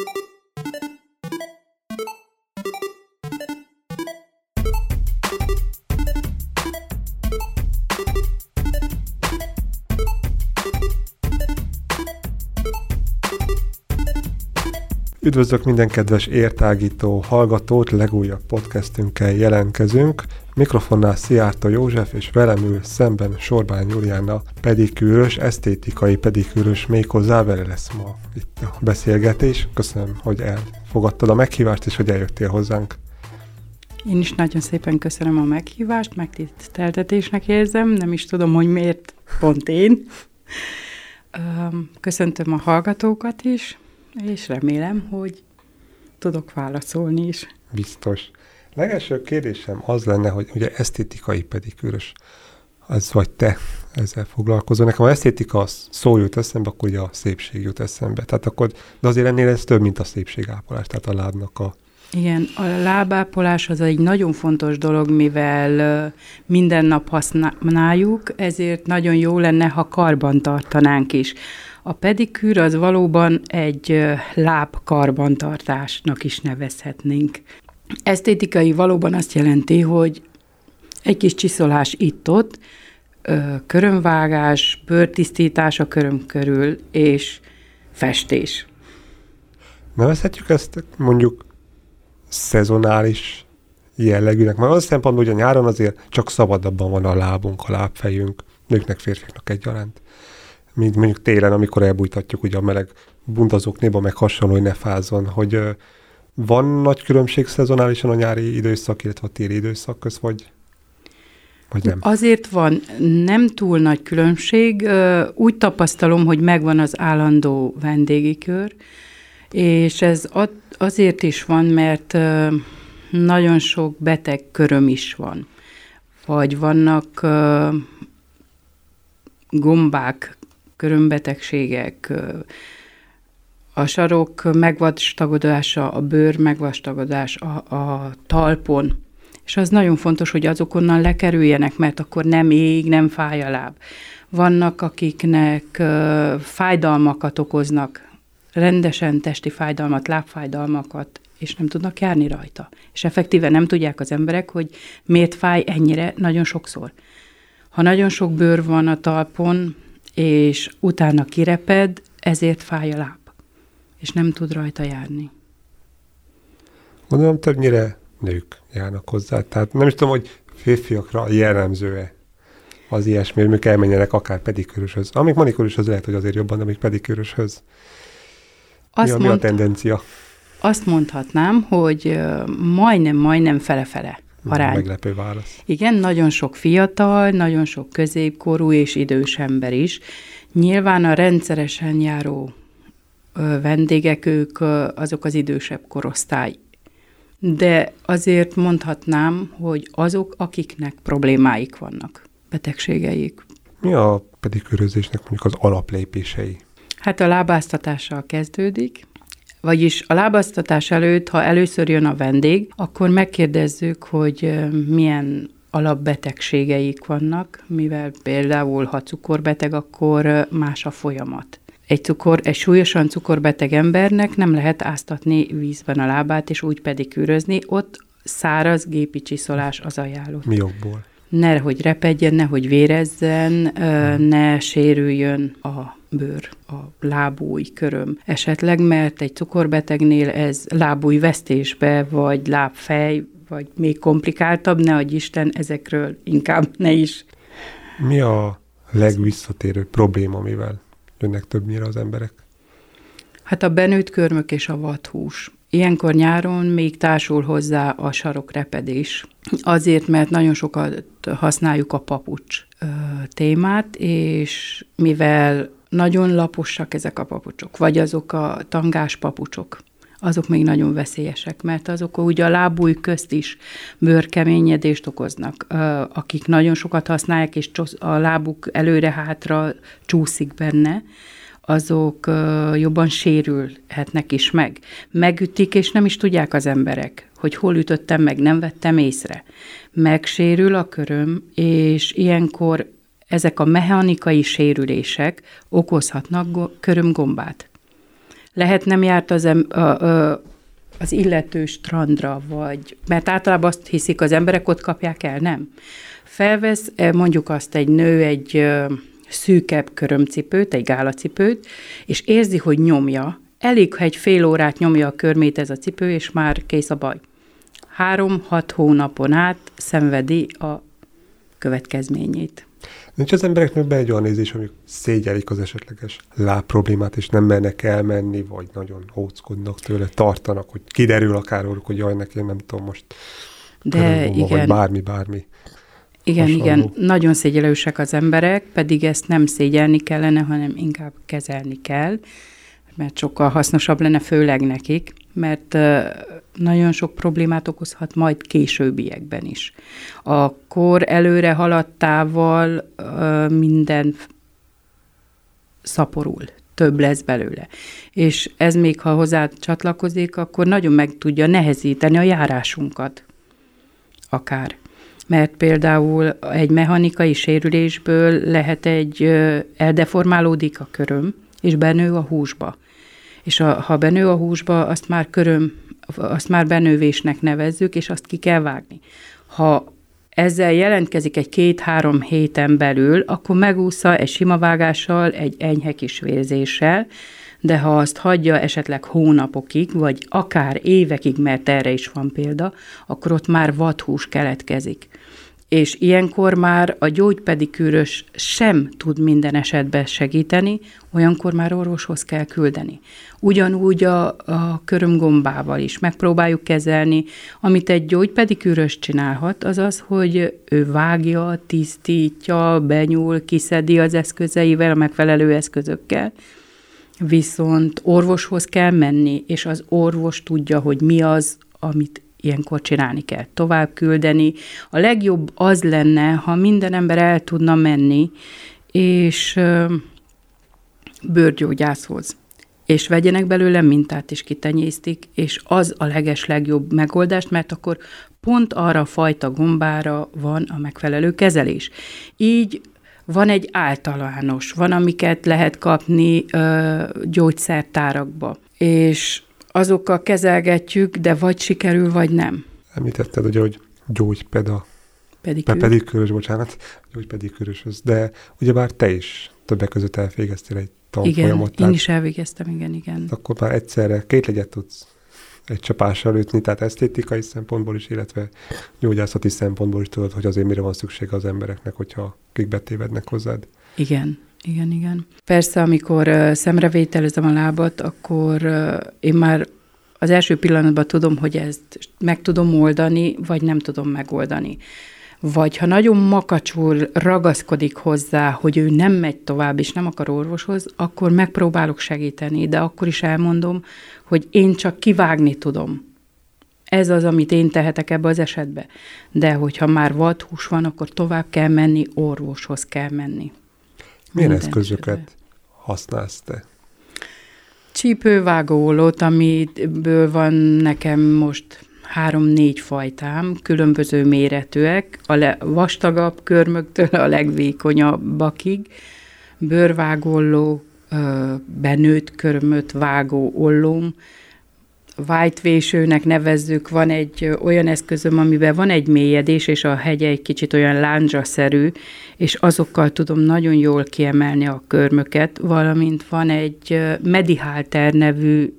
Üdvözlök minden kedves értágító hallgatót, legújabb podcastünkkel jelentkezünk. Mikrofonnál Szijjártó József, és velem ül szemben Sorbány Juliánna pedikűrös, esztétikai pedikűrös, méghozzá vele lesz ma itt a beszélgetés. Köszönöm, hogy elfogadtad a meghívást, és hogy eljöttél hozzánk. Én is nagyon szépen köszönöm a meghívást, megtiszteltetésnek érzem, nem is tudom, hogy miért pont én. Köszöntöm a hallgatókat is, és remélem, hogy tudok válaszolni is. Biztos. Legelső kérdésem az lenne, hogy ugye esztétikai pedikűrös, az vagy te ezzel foglalkozol. Nekem az esztétika szó jut eszembe, akkor ugye a szépség jut eszembe. Tehát akkor, de azért ennél ez több, mint a szépségápolás, tehát a lábnak a... Igen, a lábápolás az egy nagyon fontos dolog, mivel minden nap használjuk, ezért nagyon jó lenne, ha karban tartanánk is. A pedikűr az valóban egy lábkarbantartásnak is nevezhetnénk. Esztétikai valóban azt jelenti, hogy egy kis csiszolás itt-ott, körömvágás, bőrtisztítás a köröm körül, és festés. Nevezhetjük ezt mondjuk szezonális jellegűnek, mert az szempontból, hogy a nyáron azért csak szabadabban van a lábunk, a lábfejünk, nőknek, férfiaknak egyaránt. Mint mondjuk télen, amikor elbújtatjuk ugye a meleg bundazóknéba, meg hasonló, hogy ne fázzon, hogy van nagy különbség szezonálisan a nyári időszak, illetve a téli időszak köz, vagy nem? Azért van nem túl nagy különbség. Úgy tapasztalom, hogy megvan az állandó vendégi kör, és ez azért is van, mert nagyon sok beteg köröm is van. Vagy vannak gombák, körömbetegségek, a sarok megvastagodása, a bőr megvastagodás a talpon, és az nagyon fontos, hogy azok onnan lekerüljenek, mert akkor nem ég, nem fáj a láb. Vannak, akiknek fájdalmakat okoznak, rendesen testi fájdalmat, lábfájdalmakat, és nem tudnak járni rajta. És effektíve nem tudják az emberek, hogy miért fáj ennyire nagyon sokszor. Ha nagyon sok bőr van a talpon, és utána kireped, ezért fáj a láb, és nem tud rajta járni. Gondolom, többnyire nők járnak hozzá, tehát nem is tudom, hogy férfiakra jellemző-e az ilyesmi, hogy elmenjenek akár pedikűröshöz. Amíg manikűröshöz lehet, hogy azért jobban, amíg pedikűröshöz. Mi a tendencia? Azt mondhatnám, hogy majdnem fele-fele arány. Meglepő válasz. Igen, nagyon sok fiatal, nagyon sok középkorú és idős ember is. Nyilván a rendszeresen járó vendégek, ők azok az idősebb korosztály. De azért mondhatnám, hogy azok, akiknek problémáik vannak, betegségeik. Mi a pedikűrözésnek mondjuk az alaplépései? Hát a lábáztatással kezdődik, vagyis a lábáztatás előtt, ha először jön a vendég, akkor megkérdezzük, hogy milyen alapbetegségeik vannak, mivel például, ha cukorbeteg, akkor más a folyamat. Egy súlyosan cukorbeteg embernek nem lehet áztatni vízben a lábát, és úgy pedikűrözni, ott száraz gépi csiszolás az ajánlott. Mi okból? Nehogy repedjen, nehogy vérezzen, ne sérüljön a bőr, a lábúj, köröm. Esetleg, mert egy cukorbetegnél ez lábújvesztésbe, vagy lábfej, vagy még komplikáltabb, ne adj Isten, ezekről inkább ne is. Mi a legvisszatérő probléma, amivel jönnek többnyire az emberek? Hát a benőtt körmök és a vadhús. Ilyenkor nyáron még társul hozzá a sarokrepedés. Azért, mert nagyon sokat használjuk a papucs témát, és mivel nagyon laposak ezek a papucsok, vagy azok a tangás papucsok, azok még nagyon veszélyesek, mert azok ugye a lábúj közt is bőrkeményedést okoznak. Akik nagyon sokat használják, és a lábuk előre-hátra csúszik benne, azok jobban sérülhetnek is meg. Megütik, és nem is tudják az emberek, hogy hol ütöttem meg, nem vettem észre. Megsérül a köröm, és ilyenkor ezek a mechanikai sérülések okozhatnak körömgombát. Lehet nem járt az illető strandra, mert általában azt hiszik, az emberek ott kapják el, nem. Felvesz mondjuk azt egy nő egy szűkebb körömcipőt, egy gálacipőt, és érzi, hogy nyomja. Elég, ha egy fél órát nyomja a körmét ez a cipő, és már kész a baj. 3-6 hónapon át szenvedi a következményét. Nincs az embereknek be egy olyan nézés, amik szégyelik az esetleges lábproblémát, és nem mernek elmenni, vagy nagyon óckodnak tőle, tartanak, hogy kiderül akár róluk, hogy jaj, neki nem tudom most de igen. Vagy bármi. Igen, nagyon szégyellősek az emberek, pedig ezt nem szégyelni kellene, hanem inkább kezelni kell, mert sokkal hasznosabb lenne, főleg nekik, mert nagyon sok problémát okozhat majd későbbiekben is. A kor előre haladtával minden szaporul, több lesz belőle. És ez még, ha hozzá csatlakozik, akkor nagyon meg tudja nehezíteni a járásunkat akár. Mert például egy mechanikai sérülésből lehet eldeformálódik a köröm, és benő a húsba. És ha benő a húsba, azt már benővésnek nevezzük, és azt ki kell vágni. Ha ezzel jelentkezik egy 2-3 héten belül, akkor megúszza egy sima vágással, egy enyhe kis vérzéssel, de ha azt hagyja esetleg hónapokig, vagy akár évekig, mert erre is van példa, akkor ott már vadhús keletkezik. És ilyenkor már a gyógypedikűrös sem tud minden esetben segíteni, olyankor már orvoshoz kell küldeni. Ugyanúgy a körömgombával is megpróbáljuk kezelni. Amit egy gyógypedikűrös csinálhat, az az, hogy ő vágja, tisztítja, benyúl, kiszedi az eszközeivel, a megfelelő eszközökkel. Viszont orvoshoz kell menni, és az orvos tudja, hogy mi az, amit ilyenkor csinálni kell, tovább küldeni. A legjobb az lenne, ha minden ember el tudna menni, és bőrgyógyászhoz. És vegyenek belőle mintát, és kitenyésztik, és az a legjobb megoldást, mert akkor pont arra a fajta gombára van a megfelelő kezelés. Így van egy általános, van, amiket lehet kapni gyógyszertárakba, és azokkal kezelgetjük, de vagy sikerül, vagy nem. Említetted, ugye, hogy gyógypedikűrös, de ugyebár te is többek között elvégeztél egy tanfolyamot. Igen, én is elvégeztem, igen. Akkor már egyszerre 2 legyet tudsz egy csapással ütni, tehát esztétikai szempontból is, illetve gyógyászati szempontból is tudod, hogy azért mire van szüksége az embereknek, hogyha kik betévednek hozzád. Igen. Persze, amikor szemrevételezem a lábat, akkor én már az első pillanatban tudom, hogy ezt meg tudom oldani, vagy nem tudom megoldani. Vagy ha nagyon makacsul ragaszkodik hozzá, hogy ő nem megy tovább, és nem akar orvoshoz, akkor megpróbálok segíteni, de akkor is elmondom, hogy én csak kivágni tudom. Ez az, amit én tehetek ebbe az esetbe. De hogyha már vadhús van, akkor tovább kell menni, orvoshoz kell menni. Milyen eszközöket használsz te? Csípővágóollót, amiből van nekem most 3-4 fajtám, különböző méretűek, a vastagabb körmöktől a legvékonyabbakig, bőrvágóolló, benőtt körmöt vágó ollóm, vájtvésőnek nevezzük, van egy olyan eszközöm, amiben van egy mélyedés, és a hegye egy kicsit olyan lándzsaszerű, és azokkal tudom nagyon jól kiemelni a körmöket, valamint van egy Medihalter nevű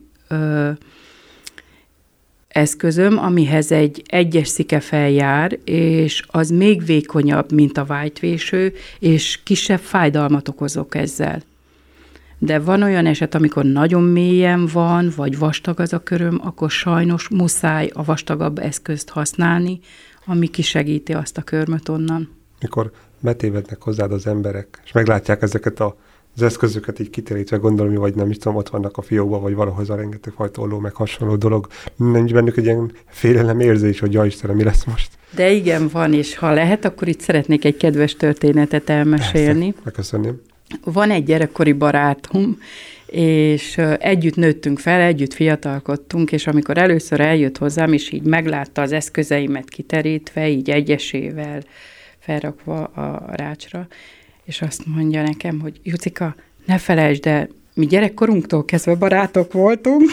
eszközöm, amihez egy 1-es szikefel jár, és az még vékonyabb, mint a vájtvéső, és kisebb fájdalmat okozok ezzel. De van olyan eset, amikor nagyon mélyen van, vagy vastag az a köröm, akkor sajnos muszáj a vastagabb eszközt használni, ami kisegíti azt a körmöt onnan. Mikor betévednek hozzád az emberek, és meglátják ezeket az eszközöket így kiterítve, gondolom, vagy nem is tudom, ott vannak a fiókban, vagy valahogy a rengeteg fajta olló, meg hasonló dolog. Nincs bennük egy ilyen félelem érzés, hogy jaj Istenem, mi lesz most? De igen, van, és ha lehet, akkor itt szeretnék egy kedves történetet elmesélni. Persze, megköszönném. Van egy gyerekkori barátom, és együtt nőttünk fel, együtt fiatalkodtunk, és amikor először eljött hozzám, és így meglátta az eszközeimet kiterítve, így egyesével felrakva a rácsra, és azt mondja nekem, hogy Jucika, ne felejtsd el, Mi gyerekkorunktól kezdve barátok voltunk.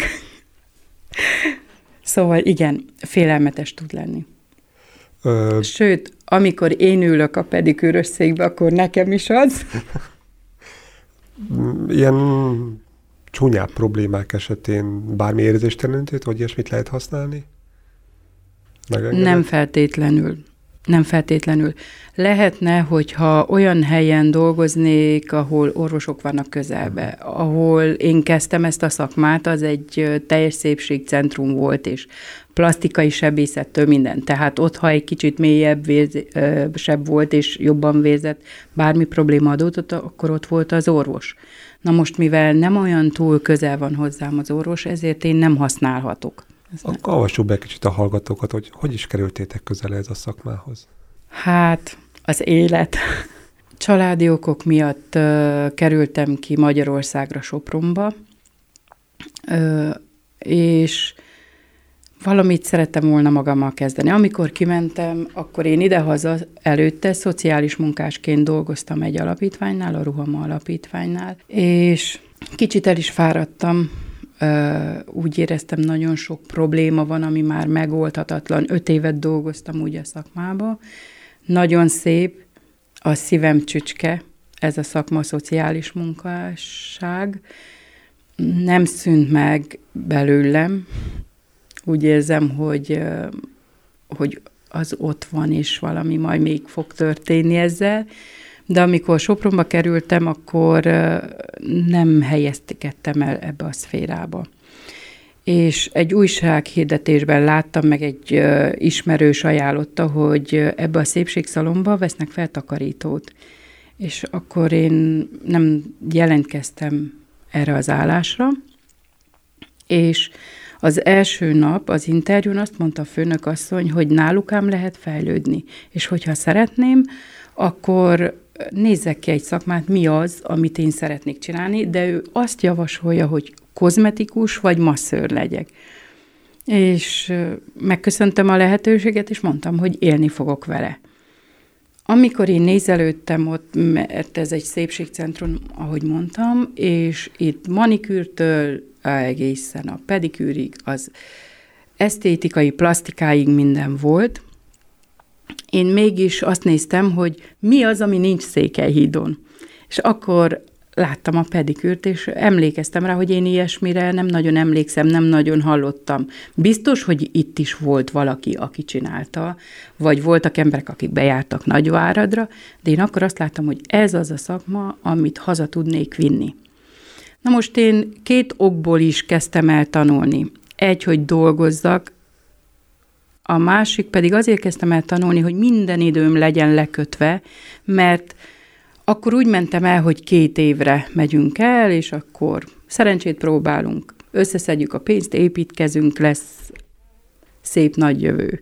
Szóval igen, félelmetes tud lenni. Sőt, amikor én ülök a pedikűrös székbe, akkor nekem is az. Ilyen csúnyább problémák esetén bármi érzéstelenítőt, vagy ilyesmit lehet használni? Nem feltétlenül. Nem feltétlenül. Lehetne, hogyha olyan helyen dolgoznék, ahol orvosok vannak közelbe, ahol én kezdtem ezt a szakmát, az egy teljes szépségcentrum volt, és plastikai sebészettől minden. Tehát ott, ha egy kicsit mélyebb sebb volt, és jobban vérzett, bármi probléma adódott, akkor ott volt az orvos. Na most, mivel nem olyan túl közel van hozzám az orvos, ezért én nem használhatok. Akkor avassuk be kicsit a hallgatókat, hogy is kerültétek közel ez a szakmához? Hát, az élet. Családi okok miatt kerültem ki Magyarországra, Sopronba, és valamit szerettem volna magammal kezdeni. Amikor kimentem, akkor én idehaza előtte szociális munkásként dolgoztam egy alapítványnál, a Ruhama alapítványnál, és kicsit el is fáradtam. Úgy éreztem, nagyon sok probléma van, ami már megoldhatatlan. 5 évet dolgoztam úgy a szakmába. Nagyon szép, a szívem csücske, ez a szakma, a szociális munkásság. Nem szűnt meg belőlem. Úgy érzem, hogy az ott van, és valami majd még fog történni ezzel. De amikor Sopronba kerültem, akkor nem helyezkedtem el ebbe a szférába. És egy újsághirdetésben láttam, meg egy ismerős ajánlotta, hogy ebbe a szépségszalomba vesznek fel takarítót. És akkor én nem jelentkeztem erre az állásra, és az első nap az interjún azt mondta a főnökasszony, hogy náluk ám lehet fejlődni, és hogyha szeretném, akkor nézzek ki egy szakmát, mi az, amit én szeretnék csinálni, de ő azt javasolja, hogy kozmetikus vagy masszőr legyek. És megköszöntem a lehetőséget, és mondtam, hogy élni fogok vele. Amikor én nézelődtem ott, mert ez egy szépségcentrum, ahogy mondtam, és itt manikűrtől egészen a pedikűrig, az esztétikai plastikáig minden volt, én mégis azt néztem, hogy mi az, ami nincs Székelyhídon. És akkor láttam a pedikűrt, és emlékeztem rá, hogy én ilyesmire nem nagyon emlékszem, nem nagyon hallottam. Biztos, hogy itt is volt valaki, aki csinálta, vagy voltak emberek, akik bejártak Nagyváradra, de én akkor azt láttam, hogy ez az a szakma, amit haza tudnék vinni. Na most én 2 okból is kezdtem el tanulni. Egy, hogy dolgozzak, a másik pedig azért kezdtem el tanulni, hogy minden időm legyen lekötve, mert akkor úgy mentem el, hogy 2 évre megyünk el, és akkor szerencsét próbálunk, összeszedjük a pénzt, építkezünk, lesz szép nagy jövő.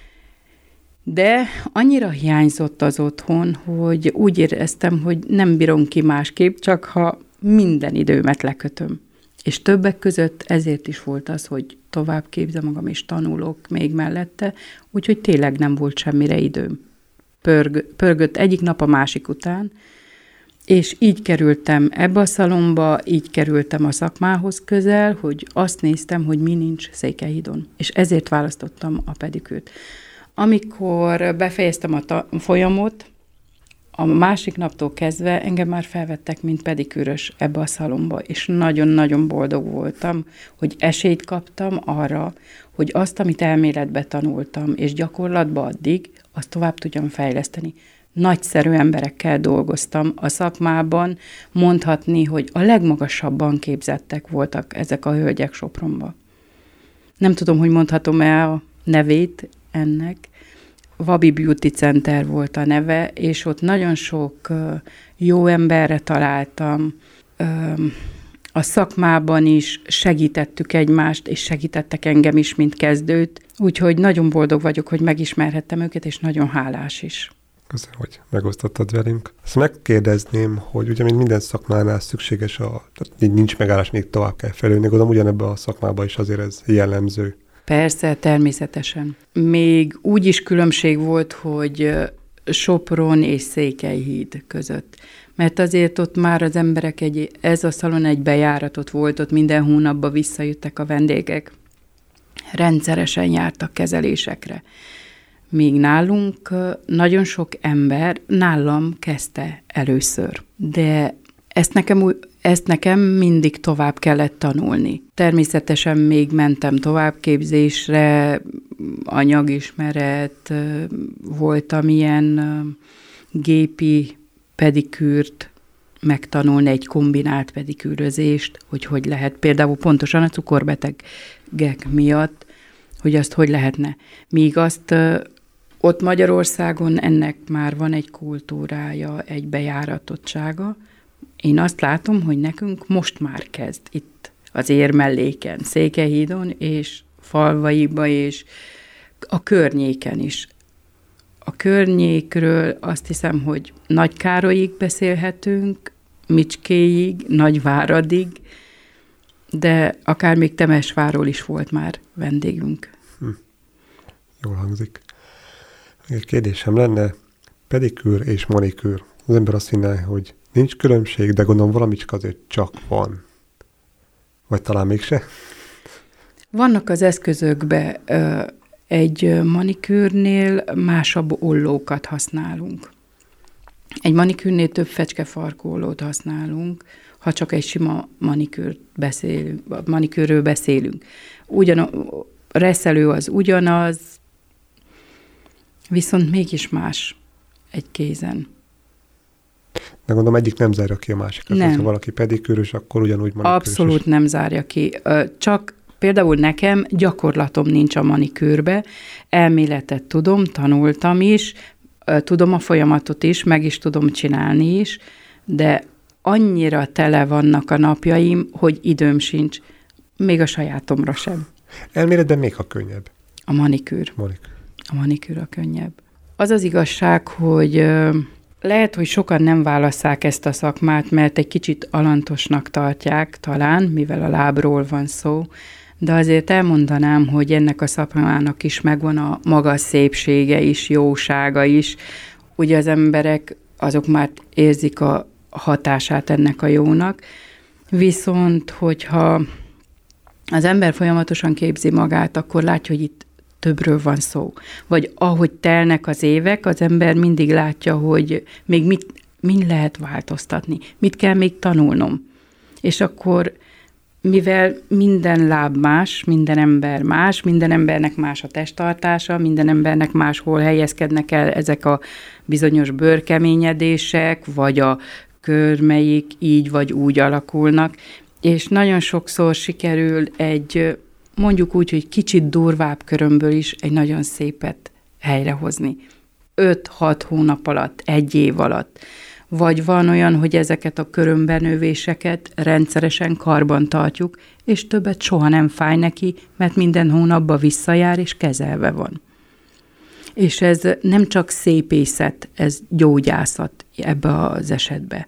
De annyira hiányzott az otthon, hogy úgy éreztem, hogy nem bírom ki másképp, csak ha minden időmet lekötöm. És többek között ezért is volt az, hogy tovább képzem magam, és tanulok még mellette, úgyhogy tényleg nem volt semmire időm. Pörgött egyik nap a másik után, és így kerültem ebbe a szalomba, így kerültem a szakmához közel, hogy azt néztem, hogy mi nincs Székelyhídon. És ezért választottam a pedikűrt. Amikor befejeztem a folyamot, a másik naptól kezdve engem már felvettek, mint pedikűrös ebbe a szalomba, és nagyon-nagyon boldog voltam, hogy esélyt kaptam arra, hogy azt, amit elméletbe tanultam, és gyakorlatba addig, azt tovább tudjam fejleszteni. Nagyszerű emberekkel dolgoztam a szakmában, mondhatni, hogy a legmagasabban képzettek voltak ezek a hölgyek Sopronban. Nem tudom, hogy mondhatom-e a nevét ennek. Wabi Beauty Center volt a neve, és ott nagyon sok jó emberre találtam. A szakmában is segítettük egymást, és segítettek engem is, mint kezdőt. Úgyhogy nagyon boldog vagyok, hogy megismerhettem őket, és nagyon hálás is. Köszönöm, hogy megosztottad velünk. Azt megkérdezném, hogy ugye mint minden szakmánál szükséges, tehát nincs megállás, még tovább kell fejlődni, gondolom ugyanebben a szakmában is azért ez jellemző. Persze, természetesen. Még úgy is különbség volt, hogy Sopron és Székelyhíd között. Mert azért ott már az emberek ez a szalon egy bejáratot volt, ott minden hónapban visszajöttek a vendégek. Rendszeresen jártak kezelésekre. Míg nálunk nagyon sok ember nálam kezdte először. De ezt nekem mindig tovább kellett tanulni. Természetesen még mentem továbbképzésre, anyagismeret, voltam ilyen gépi pedikűrt megtanulni, egy kombinált pedikűrözést, hogy lehet például pontosan a cukorbetegek miatt, hogy azt hogy lehetne. Míg azt ott Magyarországon ennek már van egy kultúrája, egy bejáratottsága. Én azt látom, hogy nekünk most már kezd itt az Érmelléken, Székelyhídon és falvaiba és a környéken is. A környékről azt hiszem, hogy Nagykárolyig beszélhetünk, Micskéig, Nagyváradig, de akár még Temesvárról is volt már vendégünk. Jól hangzik. Egy kérdésem lenne, pedikűr és manikűr. Az ember azt hinné, hogy nincs különbség, de gondolom valamicsk azért csak van. Vagy talán mégse? Vannak az eszközökben egy manikűrnél másabb ollókat használunk. Egy manikűrnél több fecskefarkólót használunk, ha csak egy sima manikűrről beszélünk. Reszelő az ugyanaz, viszont mégis más egy kézen. De gondolom egyik nem zárja ki a másikat. Nem. Ha valaki pedikűrös, akkor ugyanúgy manikűrös. Abszolút nem zárja ki. Csak például nekem gyakorlatom nincs a manikűrbe, elméletet tudom, tanultam is, tudom a folyamatot is, meg is tudom csinálni is, de annyira tele vannak a napjaim, hogy időm sincs, még a sajátomra sem. Elméletben még a könnyebb. A manikűr. A manikűr a könnyebb. Az az igazság, hogy lehet, hogy sokan nem válasszák ezt a szakmát, mert egy kicsit alantosnak tartják talán, mivel a lábról van szó, de azért elmondanám, hogy ennek a szakmának is megvan a maga szépsége is, jósága is. Ugye az emberek azok már érzik a hatását ennek a jónak, viszont hogyha az ember folyamatosan képzi magát, akkor látja, hogy itt többről van szó. Vagy ahogy telnek az évek, az ember mindig látja, hogy még mit lehet változtatni, mit kell még tanulnom. És akkor, mivel minden láb más, minden ember más, minden embernek más a testtartása, minden embernek máshol helyezkednek el ezek a bizonyos bőrkeményedések, vagy a körmeik így vagy úgy alakulnak, és nagyon sokszor sikerül egy, mondjuk úgy, hogy kicsit durvább körömből is egy nagyon szépet helyrehozni. 5-6 hónap alatt, 1 év alatt. Vagy van olyan, hogy ezeket a körömbenövéseket rendszeresen karban tartjuk, és többet soha nem fáj neki, mert minden hónapban visszajár, és kezelve van. És ez nem csak szépészet, ez gyógyászat ebbe az esetbe.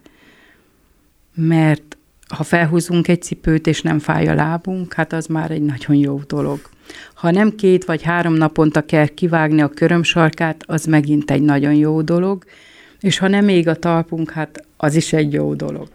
Mert ha felhúzunk egy cipőt, és nem fáj a lábunk, hát az már egy nagyon jó dolog. Ha nem 2 vagy 3 naponta kell kivágni a körömsarkát, az megint egy nagyon jó dolog, és ha nem ég a talpunk, hát az is egy jó dolog.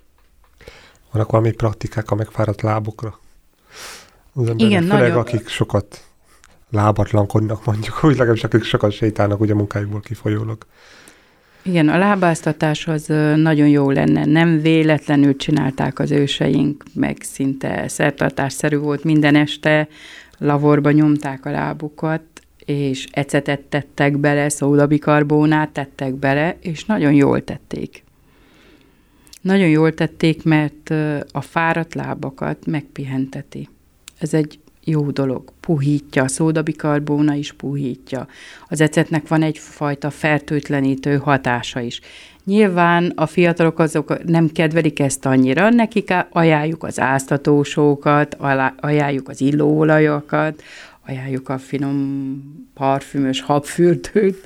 Vannak valami praktikák a megfáradt lábokra? Az emberek, igen, főleg nagyon... akik sokat lábatlankodnak, mondjuk, úgy legalábbis akik sokat sétálnak ugye a munkájukból kifolyólag. Igen, a lábáztatás az nagyon jó lenne. Nem véletlenül csinálták az őseink, meg szinte szertartásszerű volt minden este, lavorba nyomták a lábukat, és ecetet tettek bele, szódabikarbónát tettek bele, és nagyon jól tették. Nagyon jól tették, mert a fáradt lábakat megpihenteti. Ez egy jó dolog. Puhítja, a szódabikarbóna is puhítja. Az ecetnek van egyfajta fertőtlenítő hatása is. Nyilván a fiatalok azok nem kedvelik ezt annyira, nekik ajánljuk az áztatósókat, ajánljuk az illóolajokat, ajánljuk a finom parfümös habfürdőt,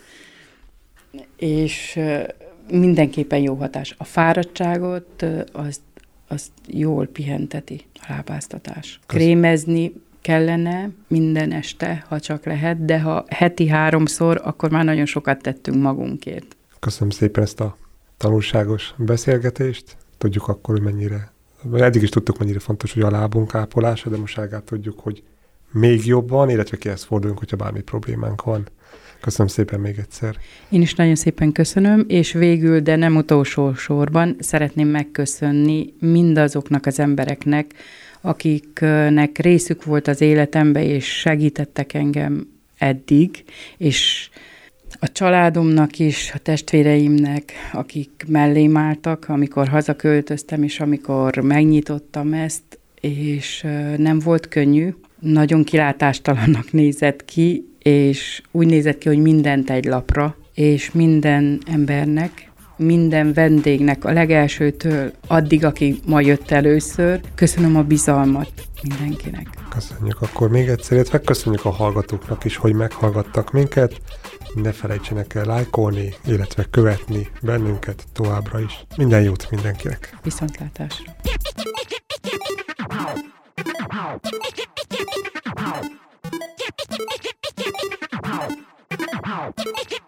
és mindenképpen jó hatás. A fáradtságot azt jól pihenteti a lábáztatás. Krémezni kellene minden este, ha csak lehet, de ha heti 3-szor, akkor már nagyon sokat tettünk magunkért. Köszönöm szépen ezt a tanulságos beszélgetést. Tudjuk akkor, hogy mennyire, eddig is tudtuk, mennyire fontos, hogy a lábunk ápolása, de most tudjuk, hogy még jobban, illetve kihez forduljunk, hogyha bármi problémánk van. Köszönöm szépen még egyszer. Én is nagyon szépen köszönöm, és végül, de nem utolsó sorban szeretném megköszönni mindazoknak az embereknek, akiknek részük volt az életembe, és segítettek engem eddig, és a családomnak is, a testvéreimnek, akik mellém álltak, amikor hazaköltöztem, és amikor megnyitottam ezt, és nem volt könnyű, nagyon kilátástalannak nézett ki, és úgy nézett ki, hogy mindent egy lapra, és minden embernek, minden vendégnek, a legelsőtől addig, aki ma jött először, köszönöm a bizalmat mindenkinek. Köszönjük akkor még egyszer, illetve köszönjük a hallgatóknak is, hogy meghallgattak minket. Ne felejtsenek el lájkolni, illetve követni bennünket továbbra is. Minden jót mindenkinek! Viszontlátásra! Ow.